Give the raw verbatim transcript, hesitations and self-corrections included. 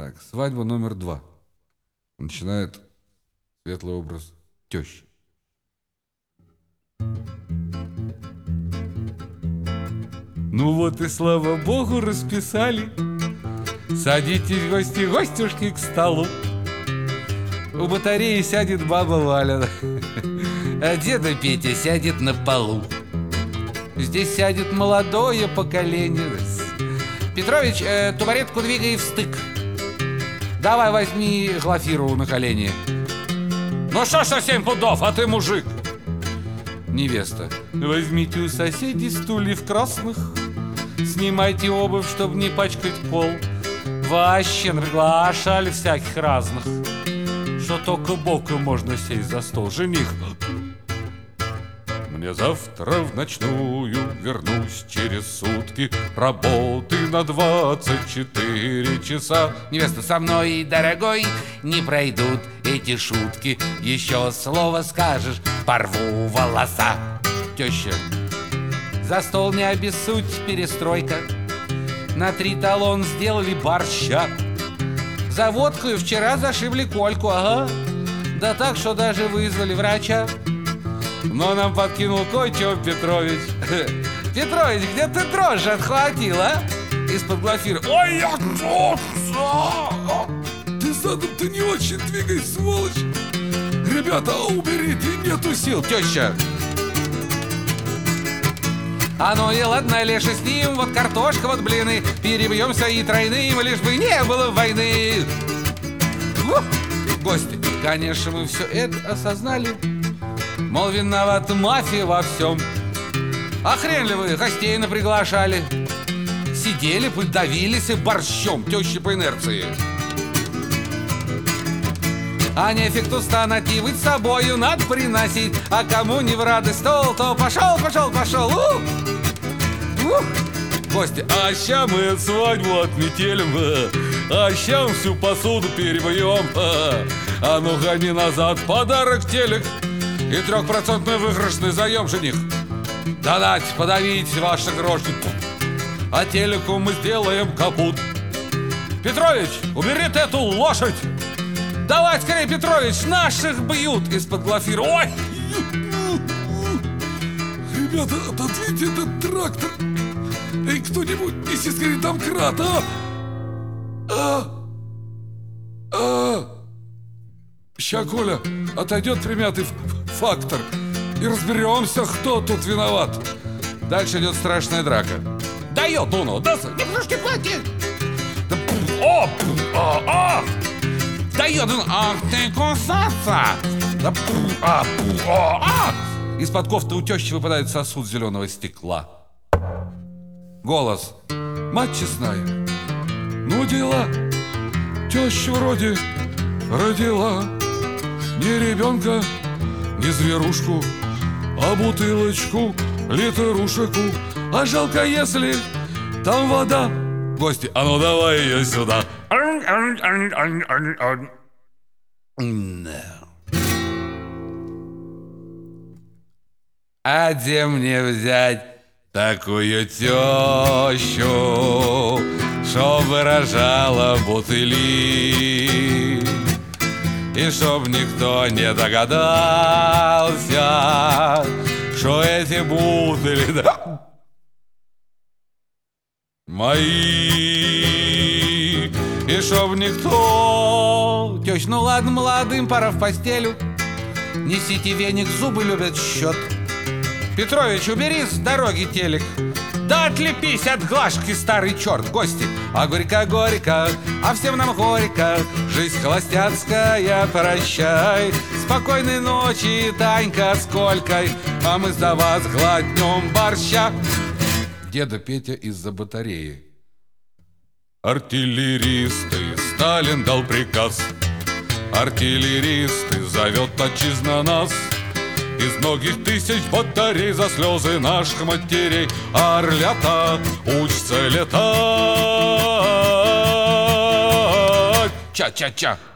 Так, свадьба номер два. Начинает светлый образ тещи. Ну вот и слава богу расписали. Садитесь, гости, гостюшки, к столу. У батареи сядет баба Валя, а деда Петя сядет на полу. Здесь сядет молодое поколение. Петрович, э, табуретку двигай в стык. Давай возьми Глафиру на колени. Ну что ж совсем пудов, а ты мужик. Невеста. Возьмите у соседей стульев красных. Снимайте обувь, чтобы не пачкать пол. Вообще приглашали всяких разных, что только боком можно сесть за стол. Жених. Мне завтра в ночную вернусь через сутки. Работы на двадцать четыре часа. Невеста. Со мной, дорогой, не пройдут эти шутки. Еще слово скажешь, порву волоса. Теща. За стол не обессудь, перестройка. На три талон сделали борща. За водкою вчера зашибли Кольку, ага. Да так, что даже вызвали врача. Но нам подкинул кое-чего Петрович. Петрович, где ты дрожжи отхватил, а? Из-под Глафиры. Ой, я... Ты задом ты не очень двигай, сволочь. Ребята, уберите, нету сил. Теща. А ну и ладно, леши с ним, вот картошка, вот блины. Перебьемся и тройным, лишь бы не было войны. Ух! Гости, конечно, мы все это осознали. Мол, виновата мафия во всем. А хрен ли вы гостей наприглашали? Сидели, подавились и борщом, тещи по инерции. А нефиг тут станативать с собою надо приносить. А кому не в радость стол, то пошел, пошел, пошел. Ух! Ух! Гости, а ща мы свадьбу отметелим, а ща всю посуду перебьем. А ну гони назад подарок телек и трехпроцентный выигрышный заем, жених. Донать, подавить ваши гроши, а телеку мы сделаем капут. Петрович, убери ты эту лошадь. Давай скорее, Петрович, наших бьют из-под Глафиры. Ой! Ребята, отодвиньте этот трактор. Эй, кто-нибудь, неси скорее домкрат, а? А? А? Ща Коля отойдет примятый фактор и разберемся, кто тут виноват. Дальше идет страшная драка. Дает Дуну, да, Не плюшки платит. да, о, а, а. Дает, ах ты кусаться! Да, пу, а, пу, а, а. Из-под кофты у тещи выпадает сосуд зеленого стекла. Голос. Мать честная, ну дела. Теща вроде родила не ребенка, не зверушку, а бутылочку литерушеку. А жалко, если там вода. Гости, а ну давай ее сюда. А где мне взять такую тещу, чтоб выражала бутыли, и чтоб никто не догадался, что эти бутыли да, мои, и чтоб никто... Теща, ну ладно, молодым, пора в постелю. Несите веник, зубы любят счет. Петрович, убери с дороги телек. Да отлепись от Глашки, старый черт. Гости, а горько-горько, а всем нам горько. Жизнь холостяцкая, прощай. Спокойной ночи, Танька, с Колькой, а мы за вас глотнем борща. Деда Петя из-за батареи. Артиллеристы, Сталин дал приказ. Артиллеристы, зовет отчизна нас. Из многих тысяч батарей за слезы наших матерей орлята учатся летать. Ча-ча-ча.